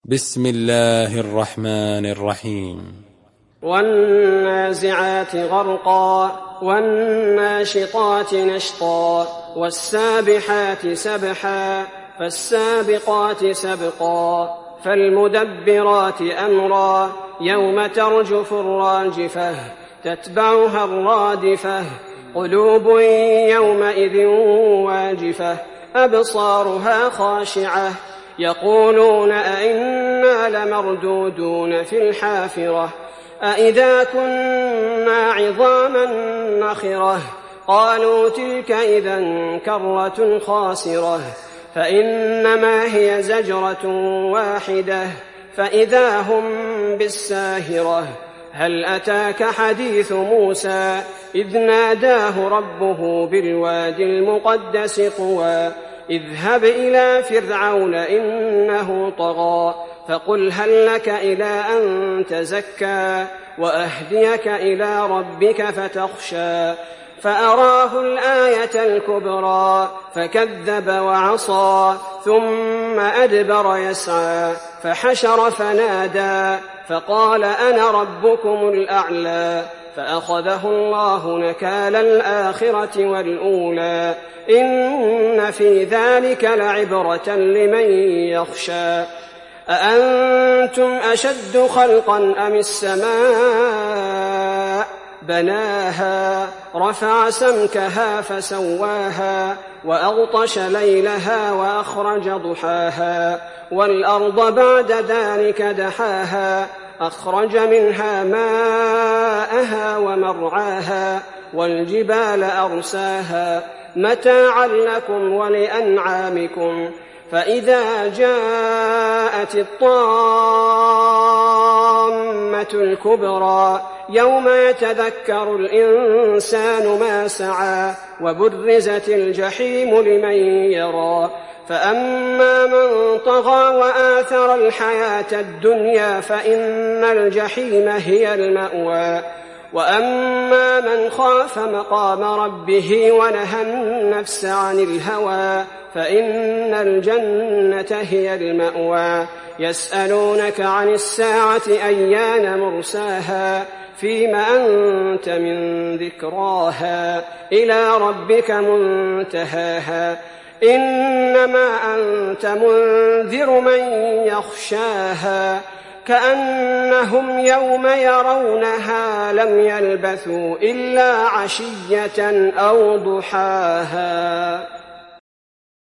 بسم الله الرحمن الرحيم. والنازعات غرقا والناشطات نشطا والسابحات سبحا فالسابقات سبقا فالمدبرات أمرا يوم ترجف الراجفة تتبعها الرادفة قلوب يومئذ واجفة أبصارها خاشعة يقولون أئنا لمردودون في الحافرة أئذا كنا عظاما نخرة قالوا تلك إذا كرة خاسرة فإنما هي زجرة واحدة فإذا هم بالساهرة هل أتاك حديث موسى إذ ناداه ربه بالوادي المقدس طوى اذهب إلى فرعون إنه طغى فقل هل لك إلى أن تزكى وأهديك إلى ربك فتخشى فأراه الآية الكبرى فكذب وعصى ثم أدبر يسعى فحشر فنادى فقال أنا ربكم الأعلى فأخذه الله نكال الآخرة والأولى إن في ذلك لعبرة لمن يخشى أأنتم أشد خلقا أم السماء بناها رفع سمكها فسواها وأغطش ليلها وأخرج ضحاها والأرض بعد ذلك دحاها أخرج منها ماءها ومرعاها والجبال أرساها متاعا لكم ولأنعامكم فإذا جاءت الطامة الكبرى يوم يتذكر الإنسان ما سعى وبرزت الجحيم لمن يرى فأما من طغى وآثر الحياة الدنيا فإن الجحيم هي المأوى وأما من خاف مقام ربه ونهى النفس عن الهوى فإن الجنة هي المأوى يسألونك عن الساعة أيان مرساها فيم أنت من ذكراها إلى ربك منتهاها إنما أنت منذر من يخشاها كأنهم يوم يرونها لم يلبثوا إلا عشية أو ضحاها.